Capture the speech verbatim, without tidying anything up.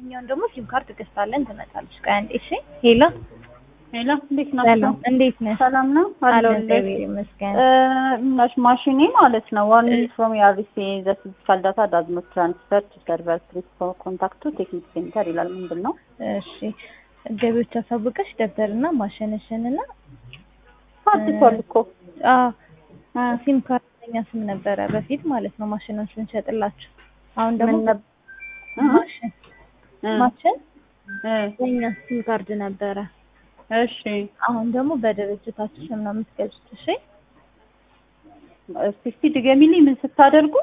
ይሄኛውን ደግሞ ሲም ካርድ ገዝታለን ትመጣለች። ቆይ አንዴ እሺ። ሄሎ ሄሎ፣ እንዴት ናችሁ? ሰላም እንዴት ነሽ? ሰላም ነው አለሁልሽ ይመስገን። ማሽ ማሽኔ ማለት ነው one from ያርሲ the physical data does not transfer to server please contact to technical center ይላል። ምንድነው? እሺ ገቢዎች አሳውቀሽ ደብተርና ማሽንሽንና አጥቷል እኮ አዎ ሲም ካርድ የኛ ስም ነበረ በፊት ማለት ነው ማሽኑን ስንሸጥላችሁ። አሁን ደግሞ ማሽን ማሽን የኛ ሲም ካርድ ነበረ። እሺ አሁን ደግሞ በድርጅታችን ስም ነው የምትገዙት። እሺ እስቲ ድገሚልኝ ምን ስታደርጉ